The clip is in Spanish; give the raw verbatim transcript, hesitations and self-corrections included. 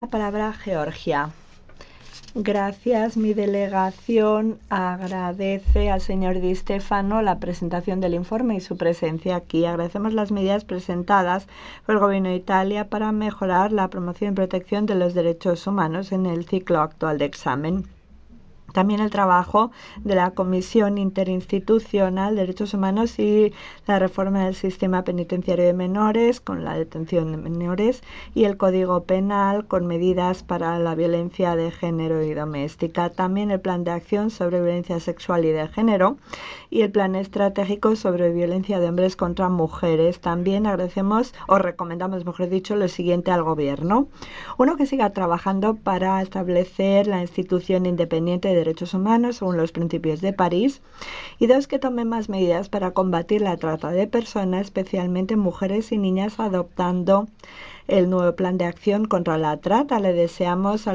La palabra Georgia. Gracias. Mi delegación agradece al señor Di Stefano la presentación del informe y su presencia aquí. Agradecemos las medidas presentadas por el Gobierno de Italia para mejorar la promoción y protección de los derechos humanos en el ciclo actual de examen. También el trabajo de la Comisión Interinstitucional de Derechos Humanos y la reforma del sistema penitenciario de menores con la detención de menores y el Código Penal con medidas para la violencia de género y doméstica. También el Plan de Acción sobre Violencia Sexual y de Género y el Plan Estratégico sobre Violencia de Hombres contra Mujeres. También agradecemos o recomendamos, mejor dicho, lo siguiente al Gobierno. Uno, que siga trabajando para establecer la institución independiente de derechos humanos según los principios de París. Y dos, que tome más medidas para combatir la trata de personas, especialmente mujeres y niñas, adoptando el nuevo plan de acción contra la trata. Le deseamos